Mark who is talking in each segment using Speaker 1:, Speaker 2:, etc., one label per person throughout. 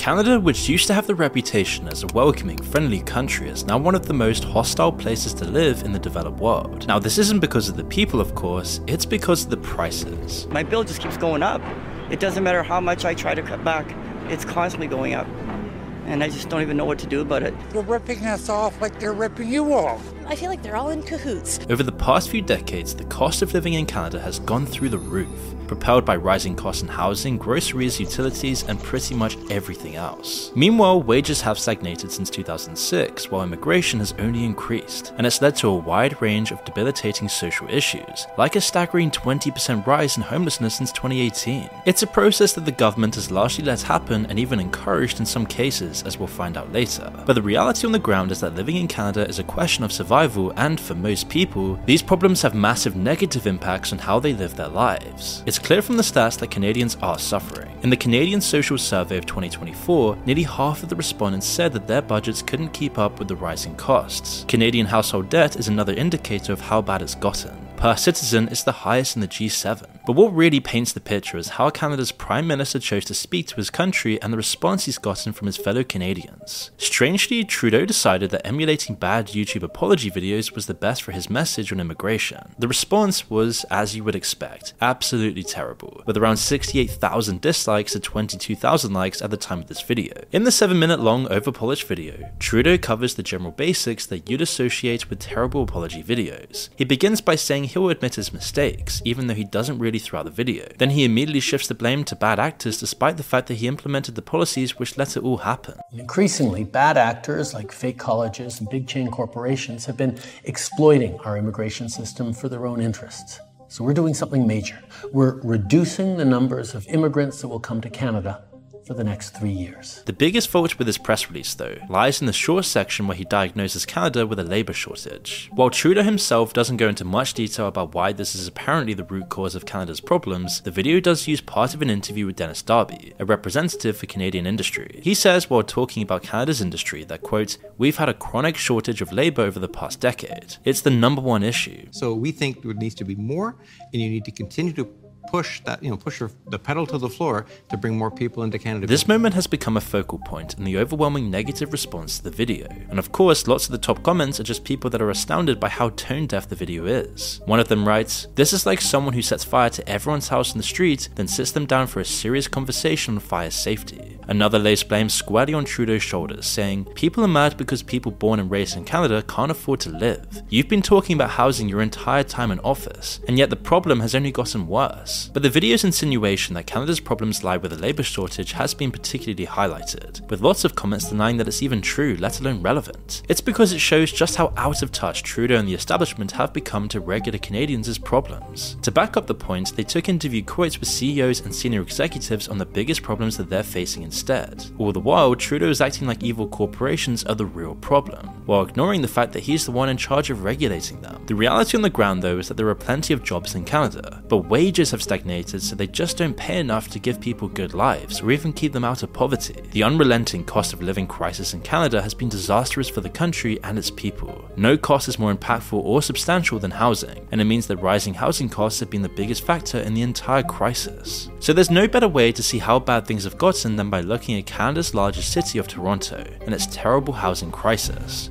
Speaker 1: Canada, which used to have the reputation as a welcoming, friendly country, is now one of the most hostile places to live in the developed world. Now, this isn't because of the people, of course, it's because of the prices.
Speaker 2: My bill just keeps going up. It doesn't matter how much I try to cut back, it's constantly going up. And I just don't even know what to do about it.
Speaker 3: They're ripping us off like they're ripping you off.
Speaker 4: I feel like they're all in cahoots.
Speaker 1: Over the past few decades, the cost of living in Canada has gone through the roof, propelled by rising costs in housing, groceries, utilities, and pretty much everything else. Meanwhile, wages have stagnated since 2006, while immigration has only increased, and it's led to a wide range of debilitating social issues, like a staggering 20% rise in homelessness since 2018. It's a process that the government has largely let happen and even encouraged in some cases, as we'll find out later. But the reality on the ground is that living in Canada is a question of survival, and for most people, these problems have massive negative impacts on how they live their lives. It's clear from the stats that Canadians are suffering. In the Canadian Social Survey of 2024, nearly half of the respondents said that their budgets couldn't keep up with the rising costs. Canadian household debt is another indicator of how bad it's gotten. Per citizen, it's the highest in the G7. But what really paints the picture is how Canada's Prime Minister chose to speak to his country and the response he's gotten from his fellow Canadians. Strangely, Trudeau decided that emulating bad YouTube apology videos was the best for his message on immigration. The response was, as you would expect, absolutely terrible, with around 68,000 dislikes to 22,000 likes at the time of this video. In the 7-minute long over-polished video, Trudeau covers the general basics that you'd associate with terrible apology videos. He begins by saying he'll admit his mistakes, even though he doesn't really throughout the video. Then he immediately shifts the blame to bad actors despite the fact that he implemented the policies which let it all happen.
Speaker 5: Increasingly, bad actors like fake colleges and big chain corporations have been exploiting our immigration system for their own interests. So we're doing something major. We're reducing the numbers of immigrants that will come to Canada for the next 3 years.
Speaker 1: The biggest fault with his press release, though, lies in the short section where he diagnoses Canada with a labour shortage. While Trudeau himself doesn't go into much detail about why this is apparently the root cause of Canada's problems, the video does use part of an interview with Dennis Darby, a representative for Canadian industry. He says while talking about Canada's industry that, quote, "We've had a chronic shortage of labour over the past decade. It's the #1 issue."
Speaker 6: So we think there needs to be more, and you need to continue to push that, push the pedal to the floor to bring more people into Canada.
Speaker 1: This moment has become a focal point in the overwhelming negative response to the video. And of course, lots of the top comments are just people that are astounded by how tone-deaf the video is. One of them writes, "This is like someone who sets fire to everyone's house in the street, then sits them down for a serious conversation on fire safety." Another lays blame squarely on Trudeau's shoulders, saying, "People are mad because people born and raised in Canada can't afford to live. You've been talking about housing your entire time in office, and yet the problem has only gotten worse." But the video's insinuation that Canada's problems lie with a labour shortage has been particularly highlighted, with lots of comments denying that it's even true, let alone relevant. It's because it shows just how out of touch Trudeau and the establishment have become to regular Canadians' problems. To back up the point, they took interview quotes with CEOs and senior executives on the biggest problems that they're facing instead. All the while, Trudeau is acting like evil corporations are the real problem, while ignoring the fact that he's the one in charge of regulating them. The reality on the ground, though, is that there are plenty of jobs in Canada, but wages have stagnated, so they just don't pay enough to give people good lives, or even keep them out of poverty. The unrelenting cost of living crisis in Canada has been disastrous for the country and its people. No cost is more impactful or substantial than housing, and it means that rising housing costs have been the biggest factor in the entire crisis. So there's no better way to see how bad things have gotten than by looking at Canada's largest city of Toronto, and its terrible housing crisis.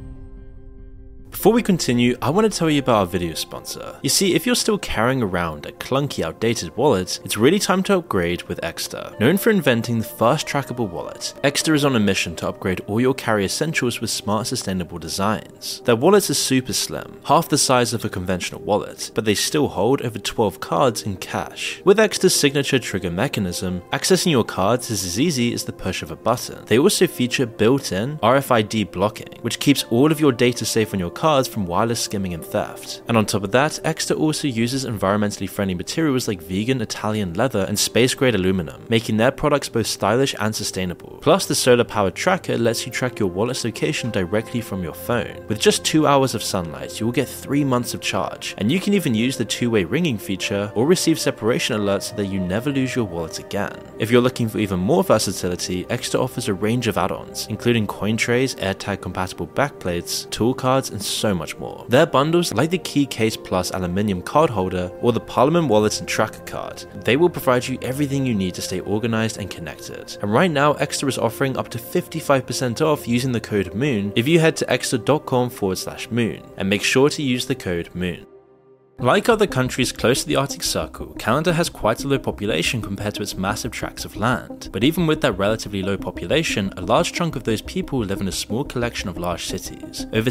Speaker 1: Before we continue, I want to tell you about our video sponsor. You see, if you're still carrying around a clunky, outdated wallet, it's really time to upgrade with Exter. Known for inventing the first trackable wallet, Exter is on a mission to upgrade all your carry essentials with smart, sustainable designs. Their wallets are super slim, half the size of a conventional wallet, but they still hold over 12 cards in cash. With Exter's signature trigger mechanism, accessing your cards is as easy as the push of a button. They also feature built-in RFID blocking, which keeps all of your data safe on your cards from wireless skimming and theft. And on top of that, Exter also uses environmentally friendly materials like vegan Italian leather and space-grade aluminum, making their products both stylish and sustainable. Plus, the solar-powered tracker lets you track your wallet's location directly from your phone. With just 2 hours of sunlight, you will get 3 months of charge, and you can even use the two-way ringing feature or receive separation alerts so that you never lose your wallet again. If you're looking for even more versatility, Exter offers a range of add-ons, including coin trays, AirTag-compatible backplates, tool cards, and so much more. Their bundles, like the Key Case Plus aluminium card holder or the Parliament Wallet and Tracker card, they will provide you everything you need to stay organized and connected. And right now, Exeter is offering up to 55% off using the code MOON if you head to exeter.com/moon, and make sure to use the code MOON. Like other countries close to the Arctic Circle, Canada has quite a low population compared to its massive tracts of land. But even with that relatively low population, a large chunk of those people live in a small collection of large cities, over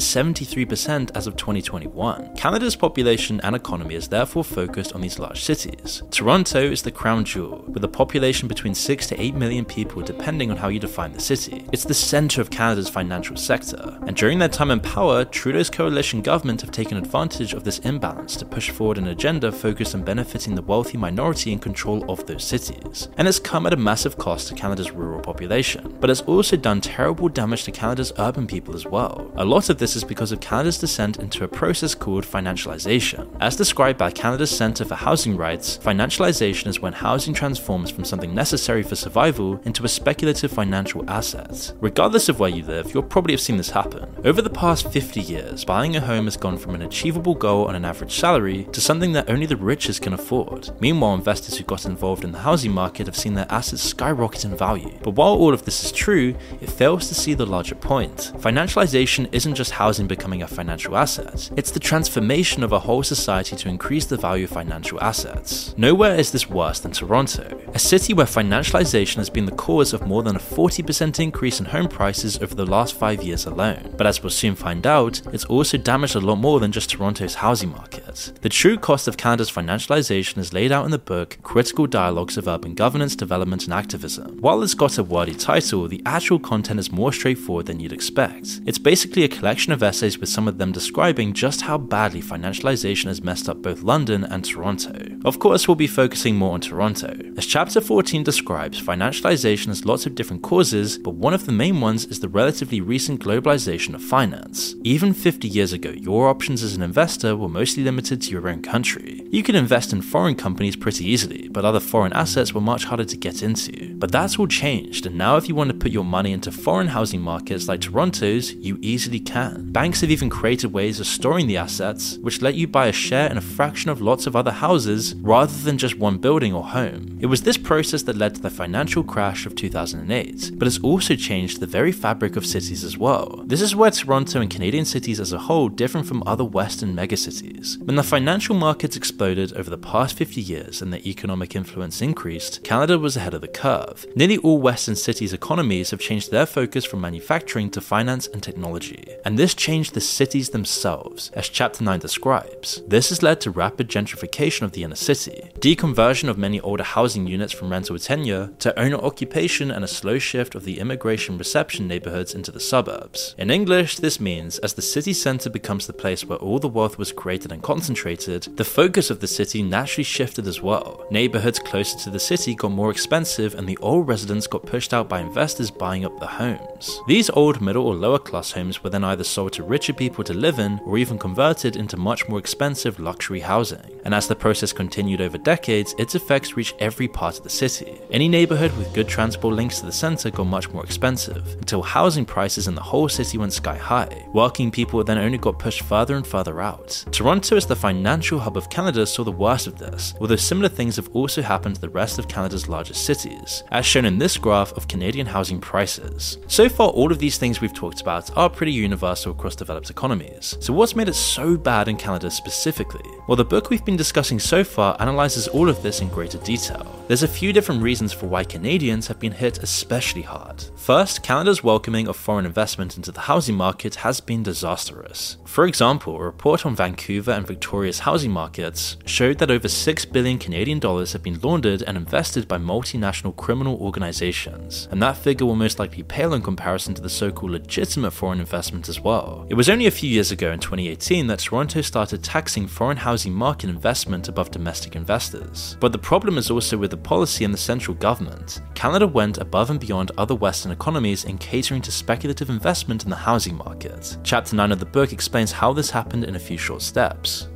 Speaker 1: 73% as of 2021. Canada's population and economy is therefore focused on these large cities. Toronto is the crown jewel, with a population between 6 to 8 million people depending on how you define the city. It's the centre of Canada's financial sector, and during their time in power, Trudeau's coalition government have taken advantage of this imbalance to push forward an agenda focused on benefiting the wealthy minority in control of those cities. And it's come at a massive cost to Canada's rural population, but it's also done terrible damage to Canada's urban people as well. A lot of this is because of Canada's descent into a process called financialization. As described by Canada's Centre for Housing Rights, financialization is when housing transforms from something necessary for survival into a speculative financial asset. Regardless of where you live, you'll probably have seen this happen. Over the past 50 years, buying a home has gone from an achievable goal on an average salary to something that only the richest can afford. Meanwhile, investors who got involved in the housing market have seen their assets skyrocket in value. But while all of this is true, it fails to see the larger point. Financialization isn't just housing becoming a financial asset, it's the transformation of a whole society to increase the value of financial assets. Nowhere is this worse than Toronto, a city where financialization has been the cause of more than a 40% increase in home prices over the last 5 years alone. But as we'll soon find out, it's also damaged a lot more than just Toronto's housing market. The true cost of Canada's financialization is laid out in the book Critical Dialogues of Urban Governance, Development and Activism. While it's got a wordy title, the actual content is more straightforward than you'd expect. It's basically a collection of essays with some of them describing just how badly financialization has messed up both London and Toronto. Of course, we'll be focusing more on Toronto. As chapter 14 describes, financialization has lots of different causes, but one of the main ones is the relatively recent globalization of finance. Even 50 years ago, your options as an investor were mostly limited to your own country. You could invest in foreign companies pretty easily, but other foreign assets were much harder to get into. But that's all changed, and now if you want to put your money into foreign housing markets like Toronto's, you easily can. Banks have even created ways of storing the assets, which let you buy a share in a fraction of lots of other houses, rather than just one building or home. It was this process that led to the financial crash of 2008, but it's also changed the very fabric of cities as well. This is where Toronto and Canadian cities as a whole differ from other Western megacities. When the financial markets exploded over the past 50 years and their economic influence increased, Canada was ahead of the curve. Nearly all Western cities' economies have changed their focus from manufacturing to finance and technology. And this changed the cities themselves, as chapter 9 describes. This has led to rapid gentrification of the inner city, deconversion of many older housing units from rental tenure to owner occupation, and a slow shift of the immigration reception neighborhoods into the suburbs. In English, this means as the city center becomes the place where all the wealth was created and concentrated, the focus of the city naturally shifted as well. Neighborhoods closer to the city got more expensive, and the old residents got pushed out by investors buying up the homes. These old middle or lower class homes were then either sold to richer people to live in, or even converted into much more expensive luxury housing. And as the process continued over decades, its effects reached every part of the city. Any neighborhood with good transport links to the center got much more expensive, until housing prices in the whole city went sky high. Working people then only got pushed further and further out. Toronto, as the financial hub of Canada, saw the worst of this, although similar things have also happened to the rest of Canada's largest cities, as shown in this graph of Canadian housing prices. So far, all of these things we've talked about are pretty universal across developed economies. So what's made it so bad in Canada specifically? Well, the book we've been discussing so far analyzes all of this in greater detail. There's a few different reasons for why Canadians have been hit especially hard. First, Canada's welcoming of foreign investment into the housing market has been disastrous. For example, a report on Vancouver and Victoria's housing markets showed that over 6 billion Canadian dollars have been laundered and invested by multinational criminal organizations, and that figure will most likely pale in comparison to the so-called legitimate foreign investment as well. It was only a few years ago in 2018 that Toronto started taxing foreign housing market investment above domestic investors. But the problem is also with the policy and the central government. Canada went above and beyond other Western economies in catering to speculative investment in the housing market. Chapter 9 of the book explains how this happened in a few short steps.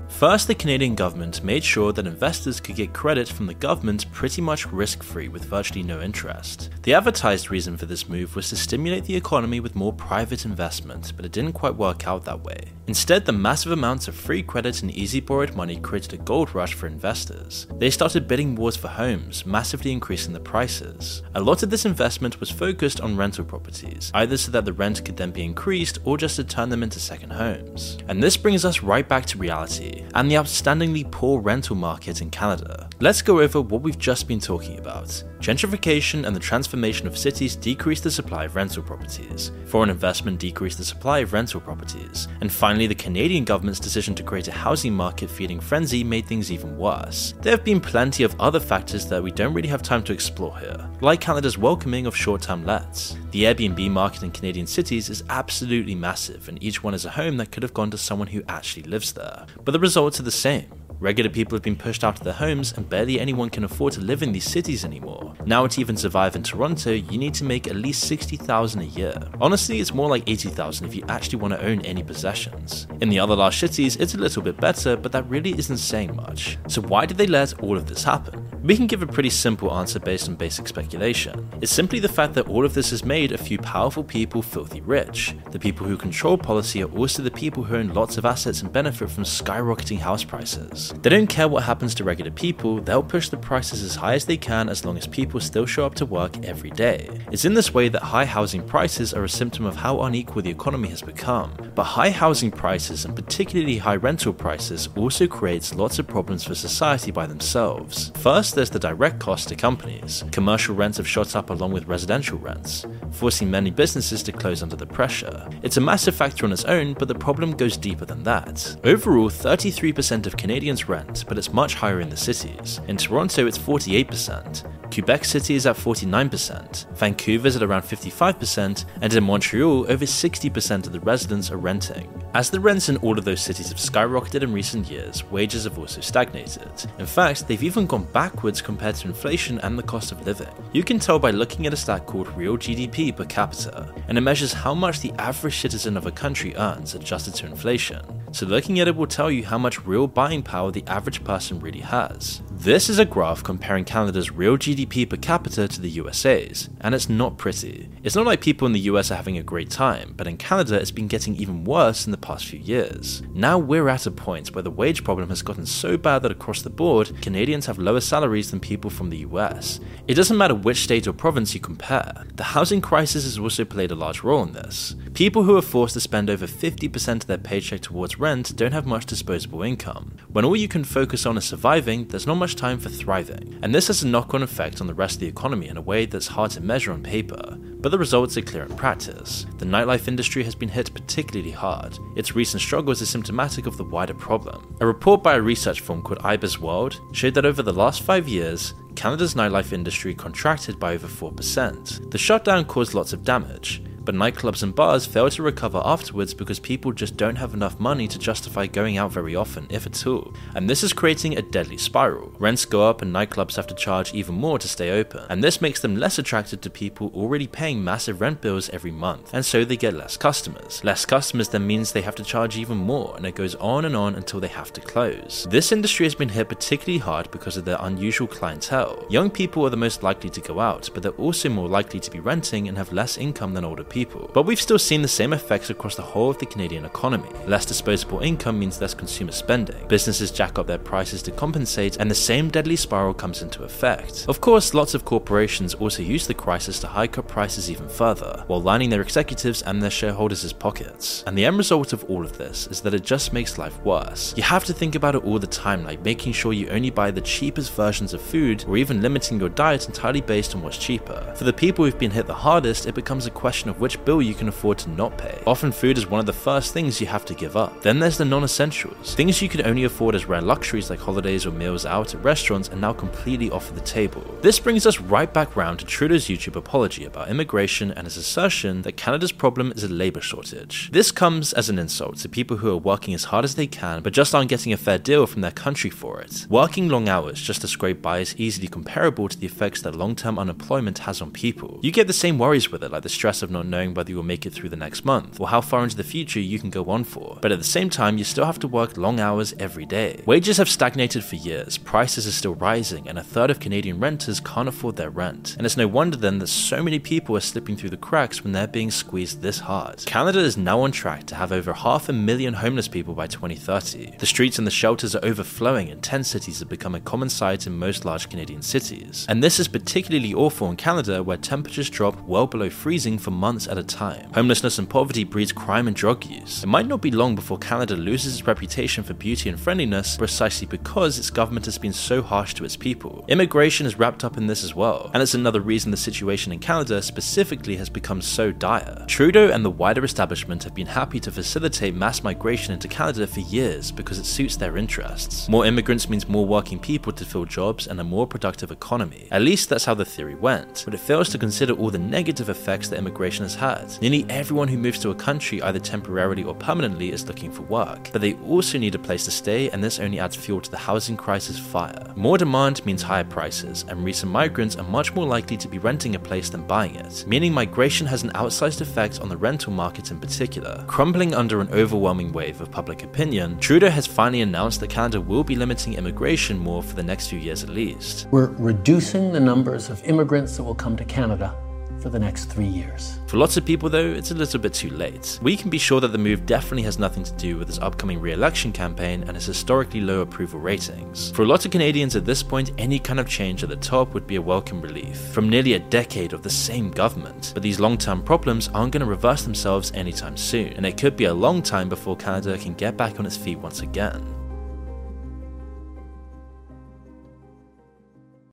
Speaker 1: First, the Canadian government made sure that investors could get credit from the government pretty much risk-free with virtually no interest. The advertised reason for this move was to stimulate the economy with more private investment, but it didn't quite work out that way. Instead, the massive amounts of free credit and easy borrowed money created a gold rush for investors. They started bidding wars for homes, massively increasing the prices. A lot of this investment was focused on rental properties, either so that the rent could then be increased or just to turn them into second homes. And this brings us right back to reality, and the outstandingly poor rental market in Canada. Let's go over what we've just been talking about. Gentrification and the transformation of cities decreased the supply of rental properties. Foreign investment decreased the supply of rental properties. And finally, the Canadian government's decision to create a housing market feeding frenzy made things even worse. There have been plenty of other factors that we don't really have time to explore here, like Canada's welcoming of short-term lets. The Airbnb market in Canadian cities is absolutely massive, and each one is a home that could have gone to someone who actually lives there. But the results are the same. Regular people have been pushed out of their homes, and barely anyone can afford to live in these cities anymore. Now, to even survive in Toronto, you need to make at least $60,000 a year. Honestly, it's more like $80,000 if you actually want to own any possessions. In the other large cities, it's a little bit better, but that really isn't saying much. So why did they let all of this happen? We can give a pretty simple answer based on basic speculation. It's simply the fact that all of this has made a few powerful people filthy rich. The people who control policy are also the people who own lots of assets and benefit from skyrocketing house prices. They don't care what happens to regular people, they'll push the prices as high as they can as long as people still show up to work every day. It's in this way that high housing prices are a symptom of how unequal the economy has become. But high housing prices, and particularly high rental prices, also creates lots of problems for society by themselves. First, there's the direct cost to companies. Commercial rents have shot up along with residential rents, forcing many businesses to close under the pressure. It's a massive factor on its own, but the problem goes deeper than that. Overall, 33% of Canadians rent, but it's much higher in the cities. In Toronto, it's 48%. Quebec City is at 49%, Vancouver's at around 55%, and in Montreal, over 60% of the residents are renting. As the rents in all of those cities have skyrocketed in recent years, wages have also stagnated. In fact, they've even gone backwards compared to inflation and the cost of living. You can tell by looking at a stat called real GDP per capita, and it measures how much the average citizen of a country earns adjusted to inflation. So looking at it will tell you how much real buying power the average person really has. This is a graph comparing Canada's real GDP per capita to the USA's, and it's not pretty. It's not like people in the US are having a great time, but in Canada it's been getting even worse in the past few years. Now we're at a point where the wage problem has gotten so bad that across the board, Canadians have lower salaries than people from the US. It doesn't matter which state or province you compare. The housing crisis has also played a large role in this. People who are forced to spend over 50% of their paycheck towards rent don't have much disposable income. When all you can focus on is surviving, there's not much time for thriving. And this has a knock-on effect on the rest of the economy in a way that's hard to measure on paper. But the results are clear in practice. The nightlife industry has been hit particularly hard. Its recent struggles are symptomatic of the wider problem. A report by a research firm called IBISWorld showed that over the last 5 years, Canada's nightlife industry contracted by over 4%. The shutdown caused lots of damage, but nightclubs and bars fail to recover afterwards because people just don't have enough money to justify going out very often, if at all. And this is creating a deadly spiral. Rents go up and nightclubs have to charge even more to stay open, and this makes them less attracted to people already paying massive rent bills every month, and so they get less customers. Less customers then means they have to charge even more, and it goes on and on until they have to close. This industry has been hit particularly hard because of their unusual clientele. Young people are the most likely to go out, but they're also more likely to be renting and have less income than older people. But we've still seen the same effects across the whole of the Canadian economy. Less disposable income means less consumer spending. Businesses jack up their prices to compensate, and the same deadly spiral comes into effect. Of course, lots of corporations also use the crisis to hike up prices even further, while lining their executives and their shareholders' pockets. And the end result of all of this is that it just makes life worse. You have to think about it all the time, like making sure you only buy the cheapest versions of food, or even limiting your diet entirely based on what's cheaper. For the people who've been hit the hardest, it becomes a question of which bill you can afford to not pay. Often food is one of the first things you have to give up. Then there's the non-essentials. Things you could only afford as rare luxuries like holidays or meals out at restaurants are now completely off the table. This brings us right back round to Trudeau's YouTube apology about immigration and his assertion that Canada's problem is a labour shortage. This comes as an insult to people who are working as hard as they can but just aren't getting a fair deal from their country for it. Working long hours just to scrape by is easily comparable to the effects that long-term unemployment has on people. You get the same worries with it, like the stress of not knowing whether you'll make it through the next month, or how far into the future you can go on for. But at the same time, you still have to work long hours every day. Wages have stagnated for years, prices are still rising, and a third of Canadian renters can't afford their rent. And it's no wonder then that so many people are slipping through the cracks when they're being squeezed this hard. Canada is now on track to have over 500,000 homeless people by 2030. The streets and the shelters are overflowing, and tent cities have become a common sight in most large Canadian cities. And this is particularly awful in Canada, where temperatures drop well below freezing for months at a time. Homelessness and poverty breeds crime and drug use. It might not be long before Canada loses its reputation for beauty and friendliness precisely because its government has been so harsh to its people. Immigration is wrapped up in this as well, and it's another reason the situation in Canada specifically has become so dire. Trudeau and the wider establishment have been happy to facilitate mass migration into Canada for years because it suits their interests. More immigrants means more working people to fill jobs and a more productive economy. At least that's how the theory went, but it fails to consider all the negative effects that immigration has had. Nearly everyone who moves to a country either temporarily or permanently is looking for work, but they also need a place to stay, and this only adds fuel to the housing crisis fire. More demand means higher prices, and recent migrants are much more likely to be renting a place than buying it, meaning migration has an outsized effect on the rental market in particular. Crumbling under an overwhelming wave of public opinion, Trudeau has finally announced that Canada will be limiting immigration more for the next few years at least.
Speaker 5: We're reducing the numbers of immigrants that will come to Canada for the next 3 years.
Speaker 1: For lots of people though, it's a little bit too late. We can be sure that the move definitely has nothing to do with his upcoming re-election campaign and his historically low approval ratings. For a lot of Canadians at this point, any kind of change at the top would be a welcome relief from nearly a decade of the same government. But these long-term problems aren't going to reverse themselves anytime soon, and it could be a long time before Canada can get back on its feet once again.